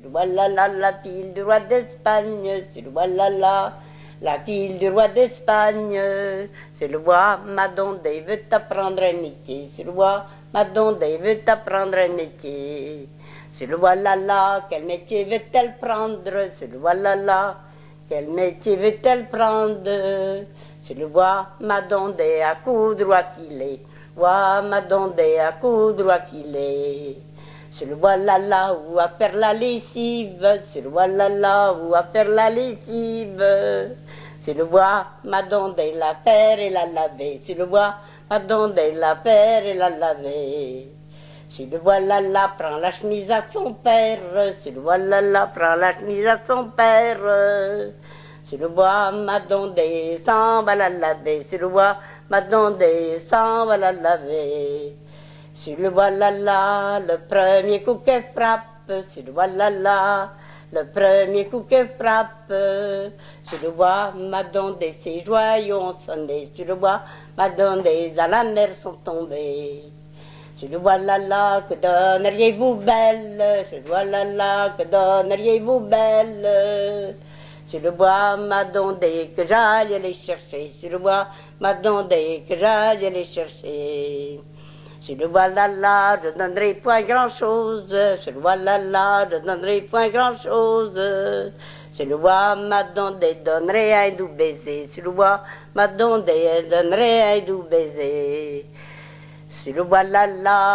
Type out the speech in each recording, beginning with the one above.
c'est le voilà la fille du roi d'Espagne, c'est le voilà la fille du roi d'Espagne, c'est le roi Madonde veut t'apprendre un métier, c'est le roi Madonde veut t'apprendre un métier. C'est le voilà, quel métier veut-elle prendre? C'est le voilà, quel métier veut-elle prendre? C'est le roi Madonde à coudre ou à filer, roi Madonde à coudre ou à filer. C'est le voilà ou à faire la lessive, c'est le voilà ou à faire la lessive. C'est le roi Madonde la faire et la laver, c'est le roi Madonde la faire et la laver. C'est le voilà prend la chemise à son père, c'est le voilà prend la chemise à son père. C'est le roi Madonde s'en va la laver, c'est le roi Madonde s'en va la laver. C'est le voilà le premier coup qu'elle frappe, c'est le voilà le premier coup qu'elle frappe. C'est le roi Madonde ses joyaux ont sonné, c'est le roi Madonde à la mer sont tombés. C'est le voilà que donneriez-vous belle, c'est le voilà que donneriez-vous belle. C'est le bois Madonde que j'aille les chercher, c'est le bois Madonde que j'aille les chercher. C'est le voilà je donnerai point grand-chose, c'est le voilà je donnerai point grand-chose. C'est le bois Madonde donnerai un doux baiser, c'est le bois Madonde donnerai un doux baiser. C'est le voilà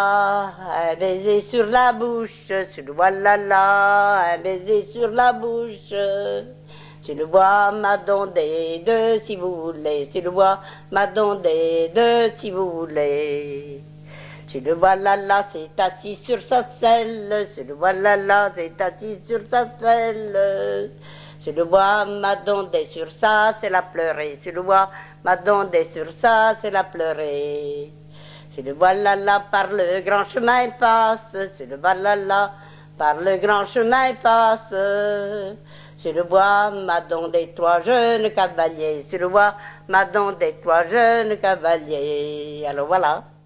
un baiser sur la bouche, c'est le voilà un baiser sur la bouche. C'est le bois Madonde de si vous voulez, c'est le bois Madonde de si vous voulez. C'est le voilà c'est assis sur sa selle, c'est le voilà c'est assis sur sa selle. C'est le bois Madonde sur ça, c'est la pleurer, c'est le bois Madonde sur ça, c'est la pleurer. C'est le voilà par le grand chemin passe, c'est le voilà par le grand chemin passe. C'est le bois Madonde des trois jeunes cavaliers, c'est le bois Madonde des trois jeunes cavaliers. Alors voilà.